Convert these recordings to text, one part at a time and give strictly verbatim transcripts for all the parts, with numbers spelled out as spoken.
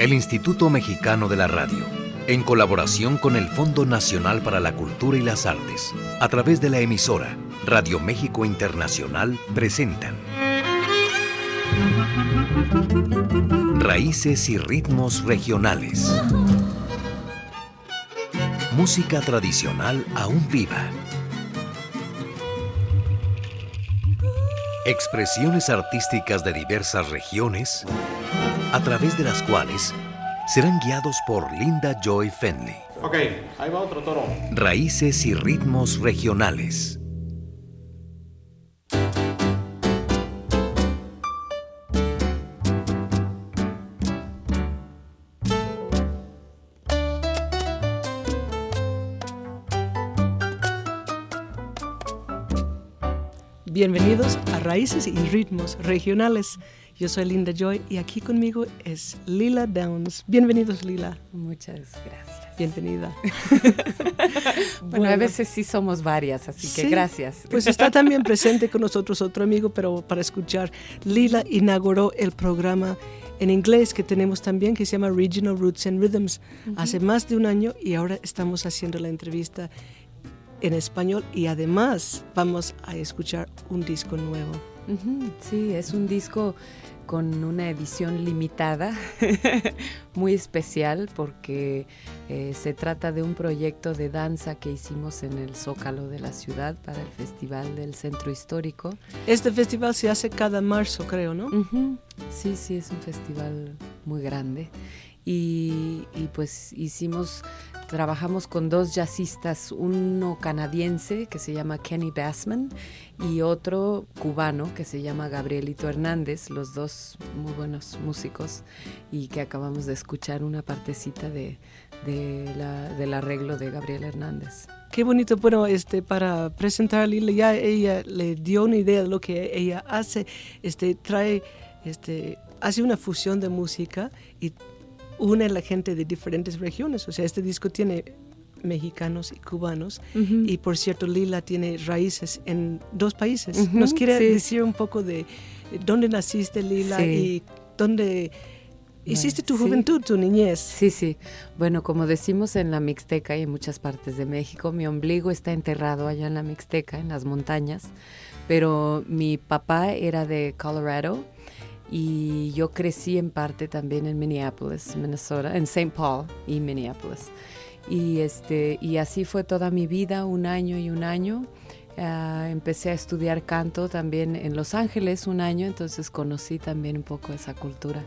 El Instituto Mexicano de la Radio, en colaboración con el Fondo Nacional para la Cultura y las Artes, a través de la emisora Radio México Internacional, presentan Raíces y Ritmos Regionales. Música tradicional aún viva. Expresiones artísticas de diversas regiones, a través de las cuales serán guiados por Linda Joy Fenley. Ok, ahí va otro toro. Raíces y Ritmos Regionales. Bienvenidos a Raíces y Ritmos Regionales. Yo soy Linda Joy y aquí conmigo es Lila Downs. Bienvenidos, Lila. Muchas gracias. Bienvenida. bueno, bueno, a veces sí somos varias, así que sí, gracias. Pues está también presente con nosotros otro amigo, pero para escuchar. Lila inauguró el programa en inglés que tenemos también, que se llama Regional Roots and Rhythms, uh-huh. hace más de un año, y ahora estamos haciendo la entrevista en español y además vamos a escuchar un disco nuevo. Uh-huh, sí, es un disco con una edición limitada, muy especial porque eh, se trata de un proyecto de danza que hicimos en el Zócalo de la ciudad para el Festival del Centro Histórico. Este festival se hace cada marzo, creo, ¿no? Uh-huh. Sí, sí, es un festival muy grande y, y pues hicimos... Trabajamos con dos jazzistas, uno canadiense que se llama Kenny Bassman y otro cubano que se llama Gabrielito Hernández, los dos muy buenos músicos y que acabamos de escuchar una partecita de, de la, del arreglo de Gabriel Hernández. Qué bonito, bueno, este, para presentar a Lila, ya ella le dio una idea de lo que ella hace, este, trae, este, hace una fusión de música y une a la gente de diferentes regiones. O sea, este disco tiene mexicanos y cubanos. Uh-huh. Y por cierto, Lila tiene raíces en dos países. Uh-huh. ¿Nos quiere sí. decir un poco de dónde naciste, Lila, sí. y dónde hiciste tu sí. juventud, tu niñez? Sí, sí. Bueno, como decimos en la Mixteca y en muchas partes de México, mi ombligo está enterrado allá en la Mixteca, en las montañas. Pero mi papá era de Colorado. Y yo crecí en parte también en Minneapolis, Minnesota, en Saint Paul y Minneapolis. Y, este, y así fue toda mi vida, un año y un año. Uh, empecé a estudiar canto también en Los Ángeles un año, entonces conocí también un poco esa cultura.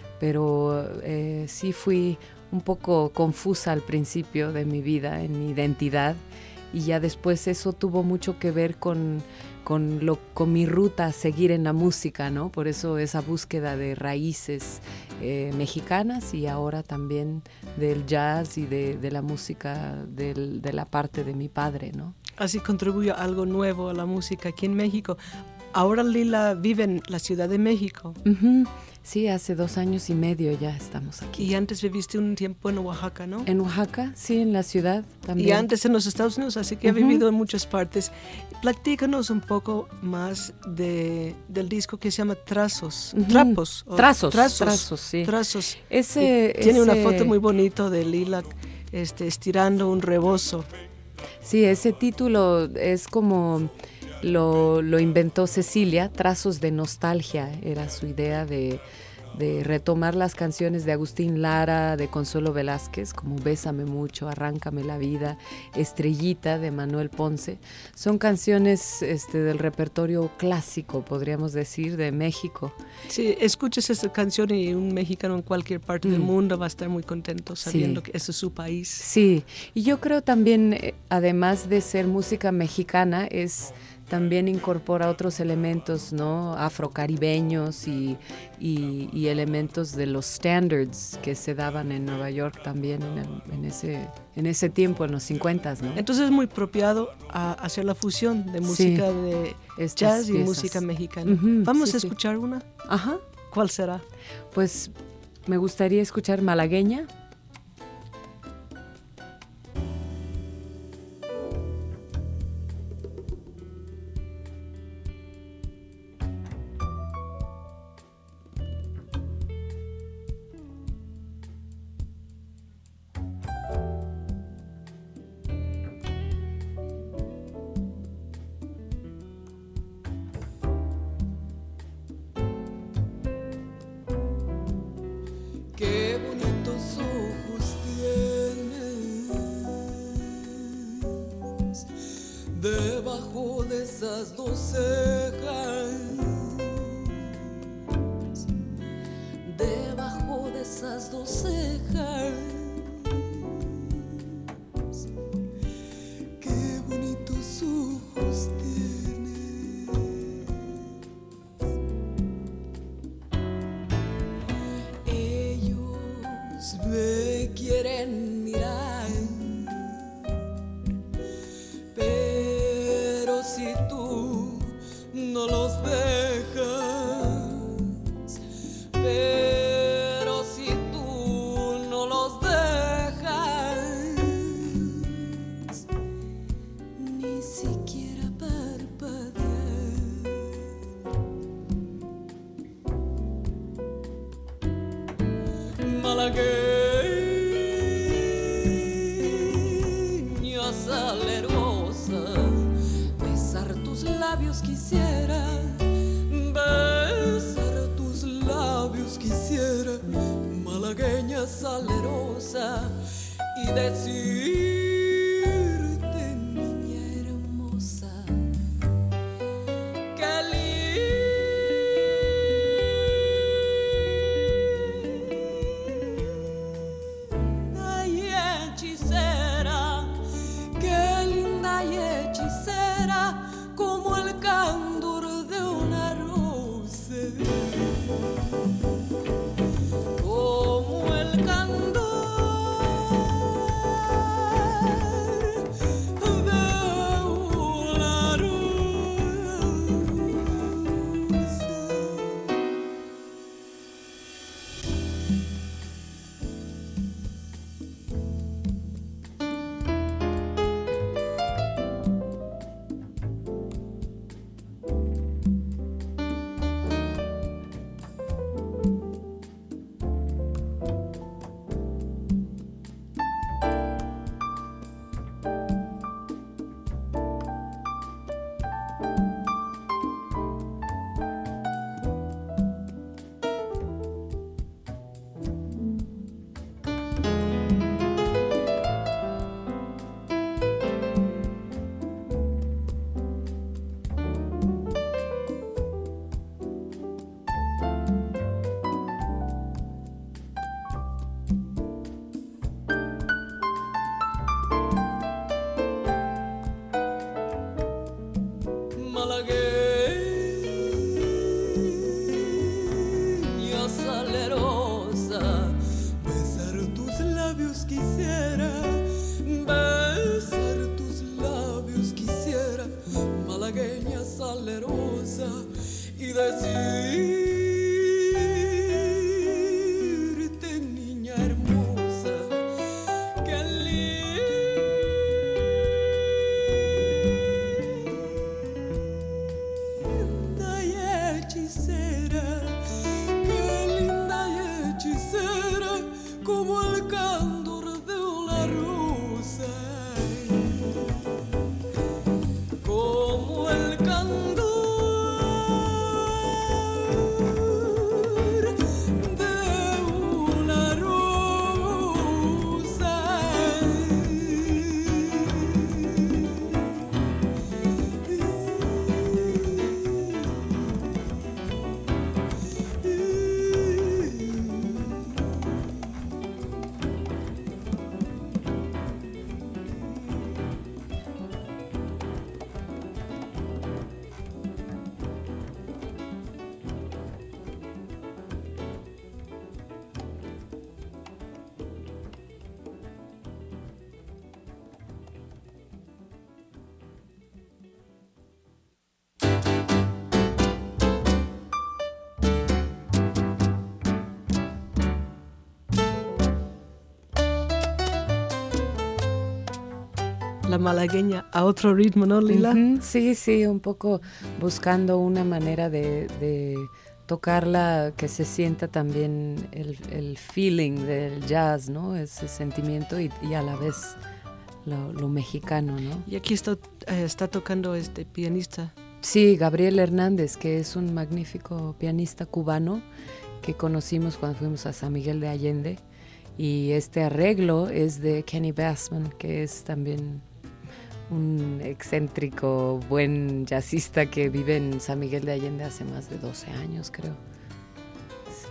Pero eh, sí fui un poco confusa al principio de mi vida, en mi identidad. Y ya después eso tuvo mucho que ver con... Con, lo, con mi ruta a seguir en la música, ¿no? Por eso esa búsqueda de raíces eh, mexicanas y ahora también del jazz y de, de la música del, de la parte de mi padre, ¿no? Así contribuye algo nuevo a la música aquí en México. Ahora Lila vive en la Ciudad de México. Uh-huh. Sí, hace dos años y medio ya estamos aquí. Y antes viviste un tiempo en Oaxaca, ¿no? En Oaxaca, sí, en la ciudad también. Y antes en los Estados Unidos, así que uh-huh. he vivido en muchas partes. Platícanos un poco más de, del disco que se llama Trazos. Uh-huh. Trapos. Trazos. Trazos, Trazos, sí. Trazos. Ese, tiene ese... una foto muy bonita de Lila este, estirando un rebozo. Sí, ese título es como... Lo, lo inventó Cecilia, Trazos de Nostalgia, era su idea de, de retomar las canciones de Agustín Lara, de Consuelo Velázquez, como Bésame Mucho, Arráncame la Vida, Estrellita de Manuel Ponce. Son canciones este, del repertorio clásico, podríamos decir, de México. Sí, escuchas esa canción y un mexicano en cualquier parte mm. del mundo va a estar muy contento sabiendo sí. que ese es su país. Sí, y yo creo también, eh, además de ser música mexicana, es... También incorpora otros elementos, ¿no? Afrocaribeños y, y, y elementos de los standards que se daban en Nueva York también en, el, en, ese, en ese tiempo, en los cincuentas, ¿no? Entonces es muy apropiado a hacer la fusión de música sí, de jazz y piezas. Música mexicana. Uh-huh, Vamos sí, a escuchar sí. una. Ajá. ¿Cuál será? Pues me gustaría escuchar Malagueña. esas dos cejas. Qué bonitos ojos tienes. Ellos me quieren mirar, pero si tú no los dejas, pero si tú no los dejas, ni siquiera parpadear. Malagueña salerosa, besar tus labios quisiera, besar tus labios quisiera, malagueña salerosa, y decirte, niña hermosa, qué linda y hechicera, qué linda y hechicera, como el candor de una rosa, como el candor de una rosa. Malagueña salerosa, besar tus labios quisiera, besar tus labios quisiera, malagueña salerosa, y decirte, niña hermosa, qué linda y hechicera, qué linda y hechicera, como el candor de una rosa, como el candor de una rosa. La malagueña a otro ritmo, ¿no, Lila? Uh-huh, sí, sí, un poco buscando una manera de, de tocarla que se sienta también el, el feeling del jazz, ¿no? Ese sentimiento y, y a la vez lo, lo mexicano, ¿no? Y aquí está, eh, está tocando este pianista. Sí, Gabriel Hernández, que es un magnífico pianista cubano que conocimos cuando fuimos a San Miguel de Allende. Y este arreglo es de Kenny Bassman, que es también un excéntrico, buen jazzista que vive en San Miguel de Allende hace más de doce años, creo. Sí.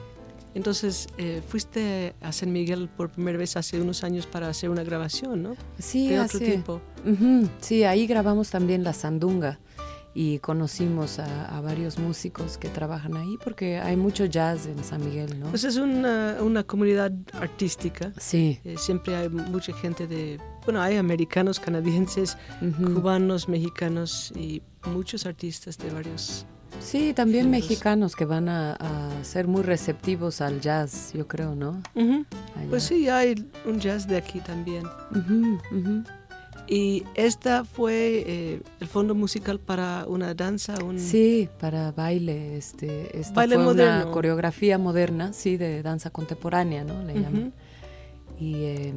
Entonces, eh, fuiste a San Miguel por primera vez hace unos años para hacer una grabación, ¿no? Sí, de hace, otro tipo. Uh-huh, sí, ahí grabamos también La Sandunga y conocimos a, a varios músicos que trabajan ahí porque hay mucho jazz en San Miguel, ¿no? Pues es una, una comunidad artística. Sí. Eh, siempre hay mucha gente de... Bueno, hay americanos, canadienses, Uh-huh. cubanos, mexicanos y muchos artistas de varios... Sí, también géneros. mexicanos que van a, a ser muy receptivos al jazz, yo creo, ¿no? Uh-huh. Allá. Pues sí, hay un jazz de aquí también. Uh-huh, uh-huh. Y esta fue eh, el fondo musical para una danza, un... Sí, para baile, este, esta Baile fue moderno. una coreografía moderna, sí, de danza contemporánea, ¿no? Le Ujú. llaman. Y, eh,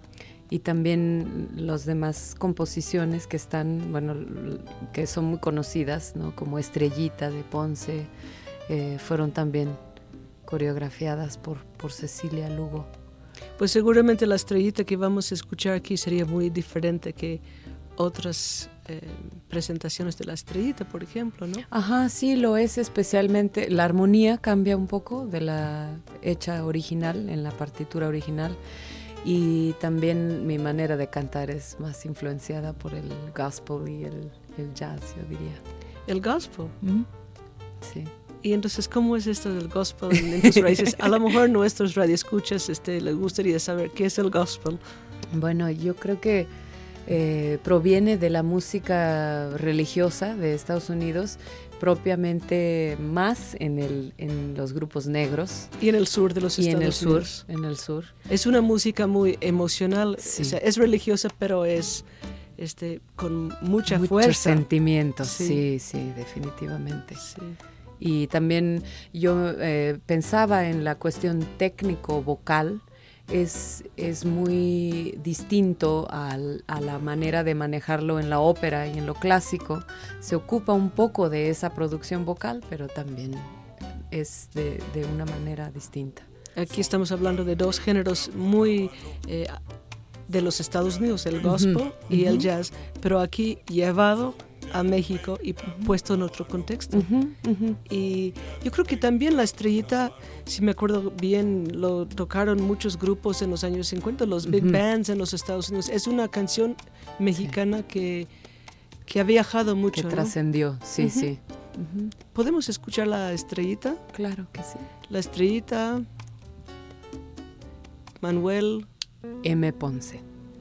y también las demás composiciones que están, bueno, l- que son muy conocidas, ¿no? Como Estrellita de Ponce, eh, fueron también coreografiadas por, por Cecilia Lugo. Pues seguramente la estrellita que vamos a escuchar aquí sería muy diferente que otras eh, presentaciones de la estrellita, por ejemplo, ¿no? Ajá, sí, lo es especialmente. La armonía cambia un poco de la hecha original, en la partitura original. Y también mi manera de cantar es más influenciada por el gospel y el, el jazz, yo diría. El gospel. Sí. Y entonces, ¿cómo es esto del gospel en, en tus raíces? A lo mejor nuestros radioescuchas este, les gustaría saber qué es el gospel. Bueno, yo creo que eh, proviene de la música religiosa de Estados Unidos, propiamente más en, el, en los grupos negros. Y en el sur de los Y Estados en el sur, Unidos. en el sur. Es una música muy emocional, Sí. o sea, es religiosa, pero es este, con mucha Muchos fuerza. sentimientos, Sí. sí, sí, definitivamente. Sí. Y también yo eh, pensaba en la cuestión técnico-vocal, es, es muy distinto al, a la manera de manejarlo en la ópera y en lo clásico. Se ocupa un poco de esa producción vocal, pero también es de, de una manera distinta. Aquí estamos hablando de dos géneros muy eh, de los Estados Unidos, el gospel Ujú, y el ujú. jazz, pero aquí llevado a México y puesto en otro contexto. Ujú, ujú. Y yo creo que también la estrellita, si me acuerdo bien, lo tocaron muchos grupos en los años cincuenta, los big Ujú. bands en los Estados Unidos. Es una canción mexicana que, que ha viajado Que mucho, ¿no? trascendió, sí, Ujú. sí. Ujú. ¿Podemos escuchar la estrellita? Claro que sí. La estrellita, Manuel M. Ponce.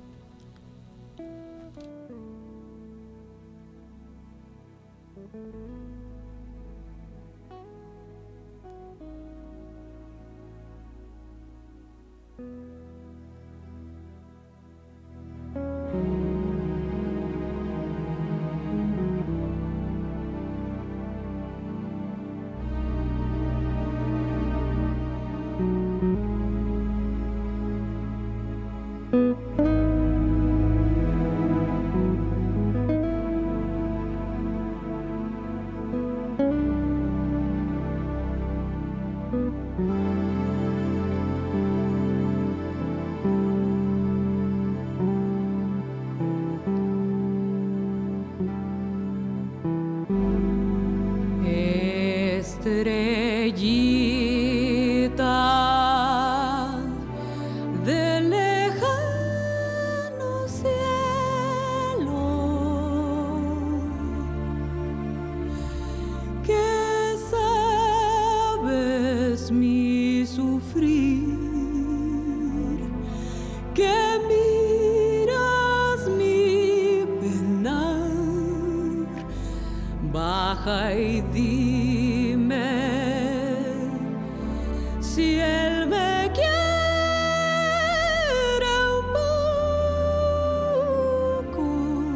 Estrellita del lejano cielo, que sabes mi sufrir, que miras mi penar, baja y dime si él me quiere un poco,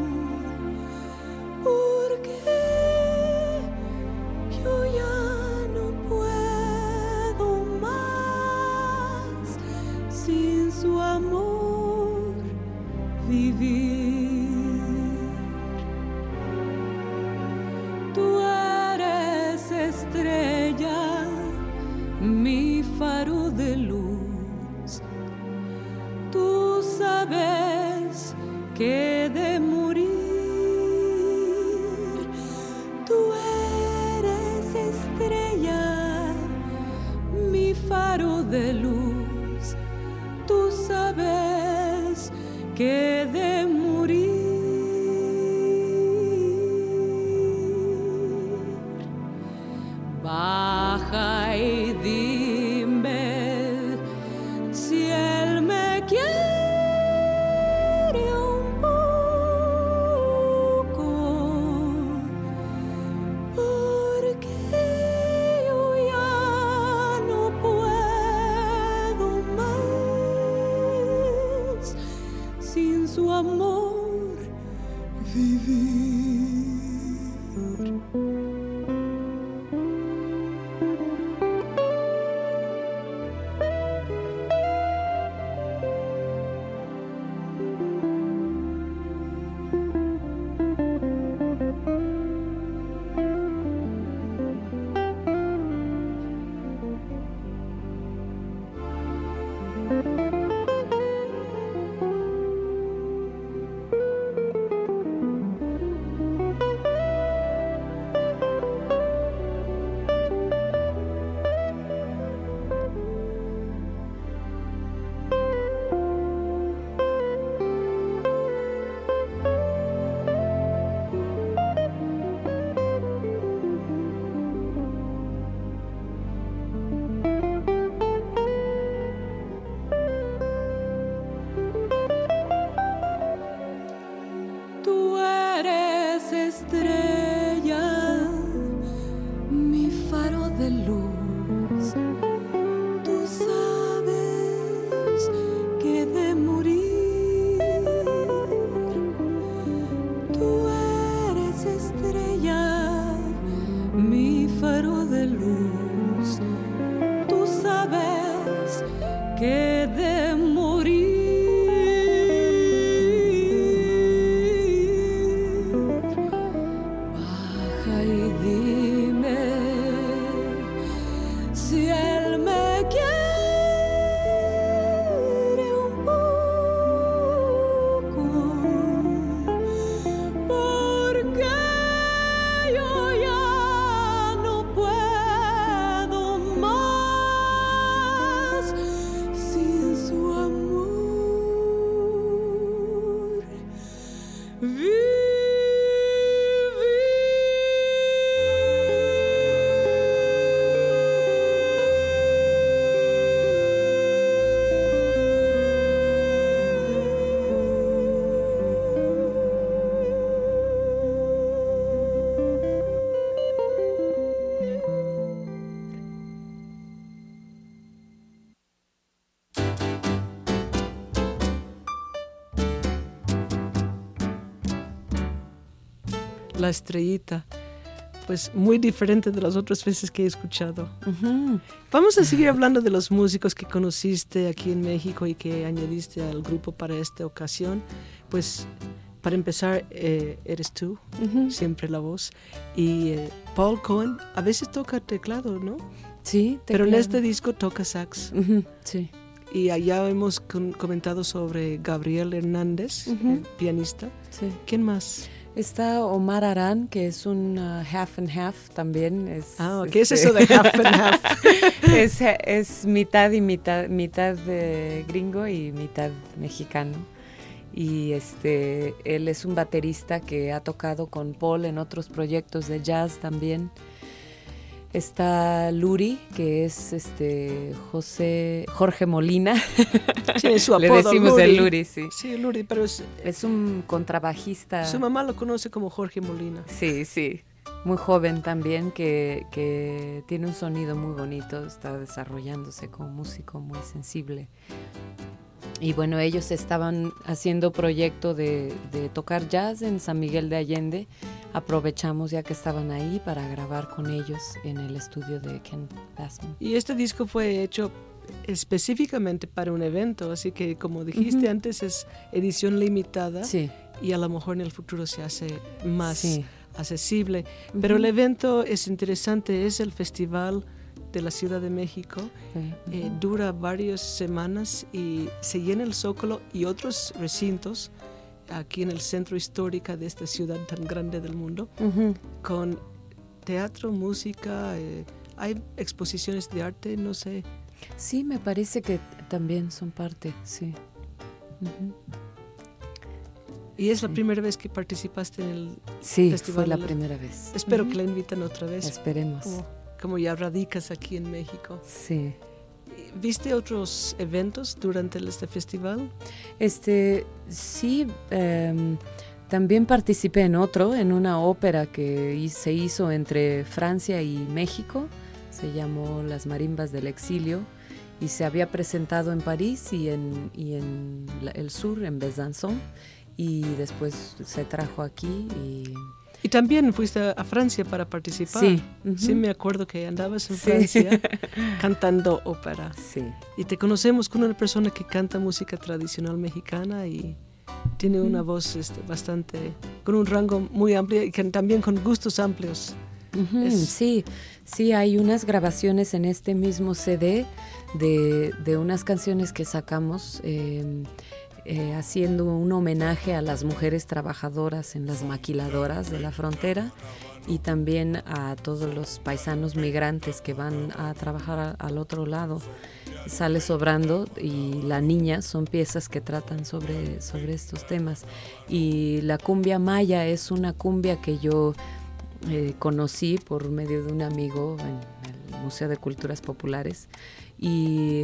porque yo ya no puedo más sin su amor vivir. Tú eres estrella, mi faro de luz. Tú sabes que he de morir. Tú eres estrella, mi faro faro de luz, tú sabes que de morir baja y dime si él me quiere un poco, porque yo ya no puedo más sin su amor vivir. Estrella, mi faro de luz, tú sabes que de morir, tú eres estrella, mi faro de luz, tú sabes que de morir. La Estrellita, pues muy diferente de las otras veces que he escuchado. Uh-huh. Vamos a seguir hablando de los músicos que conociste aquí en México y que añadiste al grupo para esta ocasión. Pues para empezar, eh, eres tú, uh-huh. siempre la voz. Y eh, Paul Cohen a veces toca teclado, ¿no? Sí, teclado. Pero en este disco toca sax. Uh-huh. Sí. Y allá hemos con- comentado sobre Gabriel Hernández, uh-huh. el pianista. Sí. ¿Quién más? Está Omar Arán, que es un uh, half and half también. Es, ah, ¿qué este, es eso de half and half? es, es mitad y mitad, mitad de gringo y mitad mexicano. Y este, él es un baterista que ha tocado con Paul en otros proyectos de jazz también. Está Luri, que es este José Jorge Molina. Sí, su apodo, le decimos Luri. el Luri, sí. Sí, Luri, pero es... Es un contrabajista. Su mamá lo conoce como Jorge Molina. Sí, sí. Muy joven también, que, que tiene un sonido muy bonito, está desarrollándose como músico muy sensible. Y bueno, ellos estaban haciendo proyecto de, de tocar jazz en San Miguel de Allende. Aprovechamos ya que estaban ahí para grabar con ellos en el estudio de Ken Bassman. Y este disco fue hecho específicamente para un evento, así que como dijiste uh-huh. antes es edición limitada sí. y a lo mejor en el futuro se hace más sí. accesible. Uh-huh. Pero el evento es interesante, es el Festival de la Ciudad de México, uh-huh. eh, dura varias semanas y se llena el Zócalo y otros recintos aquí en el centro histórico de esta ciudad tan grande del mundo, uh-huh. con teatro, música, eh, hay exposiciones de arte, no sé. Sí, me parece que también son parte, sí. Uh-huh. ¿Y es sí. la primera vez que participaste en el sí, festival? Sí, fue la de primera vez. Espero uh-huh. que la invitan otra vez. Esperemos. Como, como ya radicas aquí en México. Sí. ¿Viste otros eventos durante este festival? Este, sí, um, también participé en otro, en una ópera que se hizo entre Francia y México. Se llamó Las Marimbas del Exilio y se había presentado en París y en, y en la, el sur, en Besançon, y después se trajo aquí. Y, y también fuiste a Francia para participar. Sí. Uh-huh. Sí, me acuerdo que andabas en sí. Francia cantando ópera. Sí. Y te conocemos con una persona que canta música tradicional mexicana y tiene una uh-huh. voz este, bastante, con un rango muy amplio y que, también con gustos amplios. Uh-huh, es... Sí, sí, hay unas grabaciones en este mismo C D de, de unas canciones que sacamos eh, eh, haciendo un homenaje a las mujeres trabajadoras en las maquiladoras de la frontera y también a todos los paisanos migrantes que van a trabajar a, al otro lado. Sale Sobrando y La Niña son piezas que tratan sobre, sobre estos temas. Y la cumbia maya es una cumbia que yo Eh, conocí por medio de un amigo en el Museo de Culturas Populares y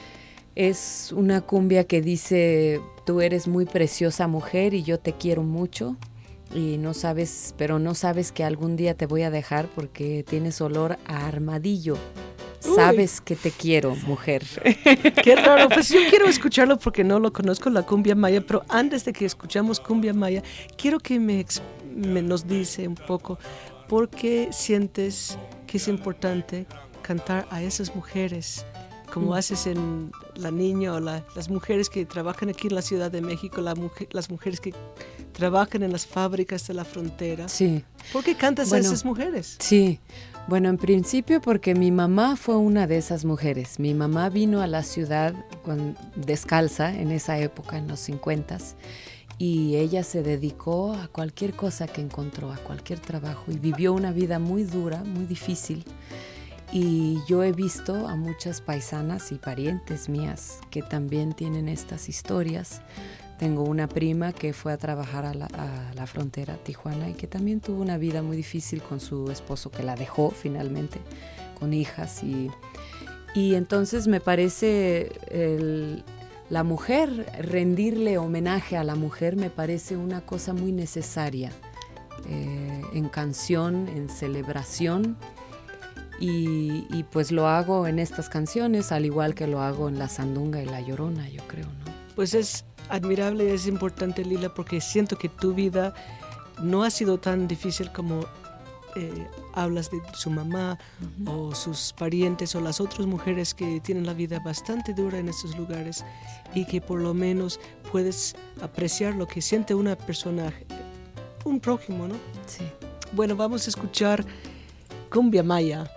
es una cumbia que dice: tú eres muy preciosa mujer y yo te quiero mucho y no sabes, pero no sabes que algún día te voy a dejar porque tienes olor a armadillo. Sabes Uy. Que te quiero, mujer. Qué raro, pues yo quiero escucharlo porque no lo conozco, la cumbia maya, pero antes de que escuchamos cumbia maya, quiero que me, me nos dice un poco por qué sientes que es importante cantar a esas mujeres, como mm. haces en La Niña o la, las mujeres que trabajan aquí en la Ciudad de México, la mujer, las mujeres que trabajan en las fábricas de la frontera. Sí. ¿Por qué cantas bueno, a esas mujeres? Sí. Bueno, en principio porque mi mamá fue una de esas mujeres. Mi mamá vino a la ciudad con, descalza en esa época, en los cincuentas, y ella se dedicó a cualquier cosa que encontró, a cualquier trabajo, y vivió una vida muy dura, muy difícil. Y yo he visto a muchas paisanas y parientes mías que también tienen estas historias. Tengo una prima que fue a trabajar a la, a la frontera, a Tijuana, y que también tuvo una vida muy difícil con su esposo, que la dejó finalmente, con hijas. Y, y entonces me parece el, la mujer, rendirle homenaje a la mujer, me parece una cosa muy necesaria eh, en canción, en celebración. Y, y pues lo hago en estas canciones, al igual que lo hago en La Sandunga y La Llorona, yo creo, ¿no? Pues es admirable, es importante, Lila, porque siento que tu vida no ha sido tan difícil como eh, hablas de su mamá uh-huh. o sus parientes o las otras mujeres que tienen la vida bastante dura en estos lugares y que por lo menos puedes apreciar lo que siente una persona, un prójimo, ¿no? Sí. Bueno, vamos a escuchar Cumbia Maya.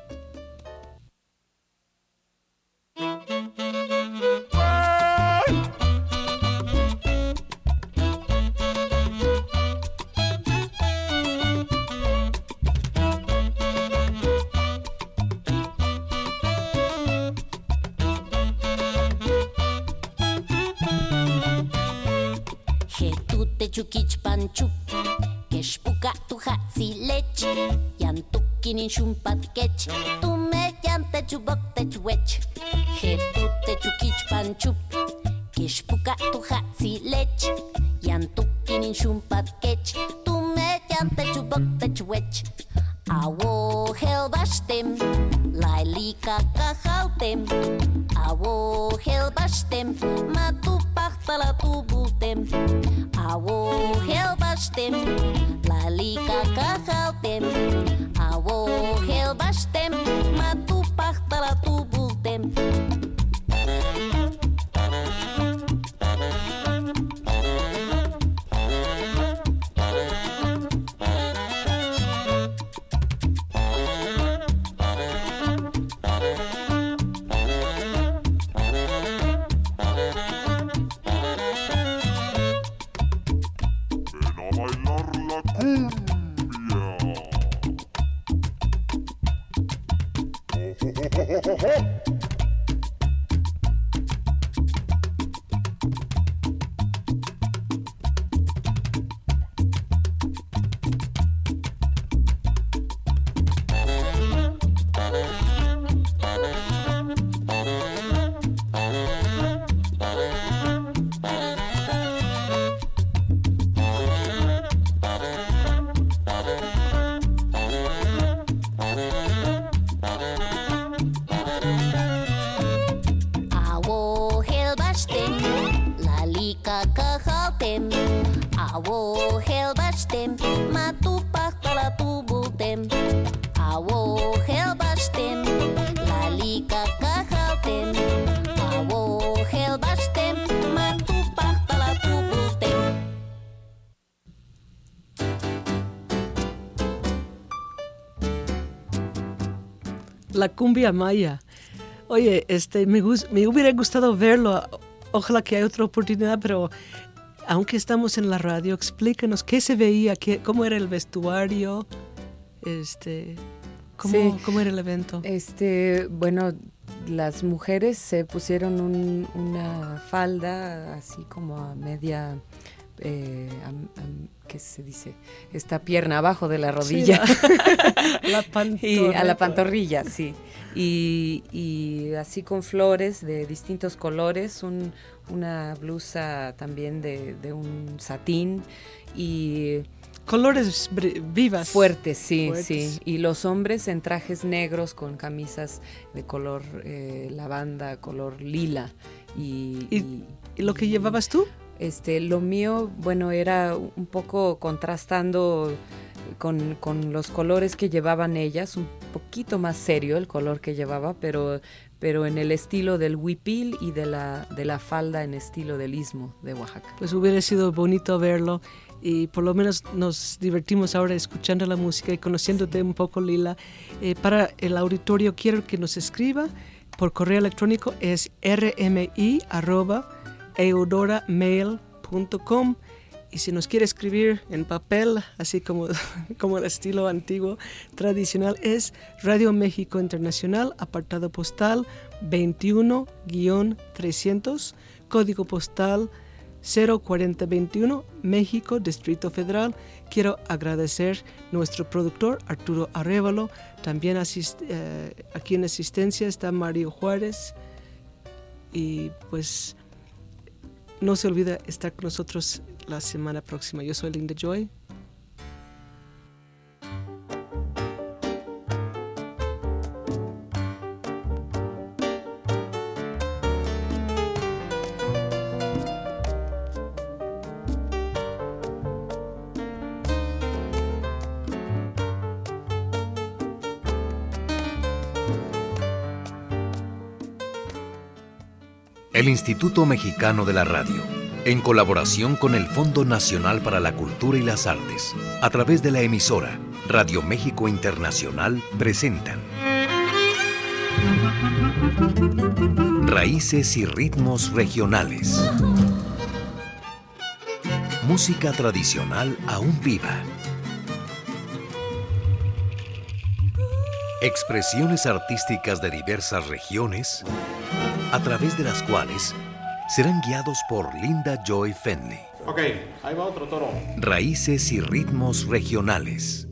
Chukichpanchup, Keshpuka tu hatsilech, Yantukinin shumpatkech, tu me yante chubok techwech. Hetute chukichpanchup, Keshpuka tu hatsilech, Yantukinin shumpatkech, tu me yante chubok techwech. Awo helbashtem, lailika kajaltem, awo helbashtem, matupachtal tubultem. Awo helbashtem, lailika kajaltem, awo helbashtem, matupachtal tubultem. kahaltem, awo helbashtem, matupakala tubultem, awo helbashtem, lalika kahaltem, awo helbashtem, matupakala tubultem. La cumbia maya. Oye, este, me, gus- me hubiera gustado verlo. Ojalá que haya otra oportunidad, pero aunque estamos en la radio, explícanos qué se veía, qué, cómo era el vestuario, este, cómo, Sí. cómo era el evento. Este, bueno, las mujeres se pusieron un- una falda así como a media, eh, am- am- ¿qué se dice? Esta pierna abajo de la rodilla. Sí, la, la pantorrilla. Y a la pantorrilla, sí. Y, y así con flores de distintos colores, un- una blusa también de, de un satín y Colores br- vivas. fuertes, sí, Fuertes. sí. Y los hombres en trajes negros con camisas de color eh, lavanda, color lila. Y, ¿Y, y lo que llevabas tú? Este, lo mío, bueno, era un poco contrastando con, con los colores que llevaban ellas, un poquito más serio el color que llevaba, pero, pero en el estilo del huipil y de la, de la falda en estilo del istmo de Oaxaca. Pues hubiera sido bonito verlo y por lo menos nos divertimos ahora escuchando la música y conociéndote un poco, Lila. Eh, para el auditorio quiero que nos escriba por correo electrónico, es r m i arroba eudora mail punto com, y si nos quiere escribir en papel, así como, como el estilo antiguo tradicional, es Radio México Internacional, apartado postal veintiuno trescientos, código postal cero cuarenta veintiuno, México, Distrito Federal. Quiero agradecer a nuestro productor Arturo Arévalo, también asist, eh, aquí en asistencia está Mario Juárez, y pues no se olvida estar con nosotros la semana próxima. Yo soy Linda Joy. El Instituto Mexicano de la Radio, en colaboración con el Fondo Nacional para la Cultura y las Artes, a través de la emisora Radio México Internacional, presentan Raíces y ritmos regionales. Música tradicional aún viva. Expresiones artísticas de diversas regiones, a través de las cuales serán guiados por Linda Joy Fenley. Ok, ahí va otro toro. Raíces y ritmos regionales.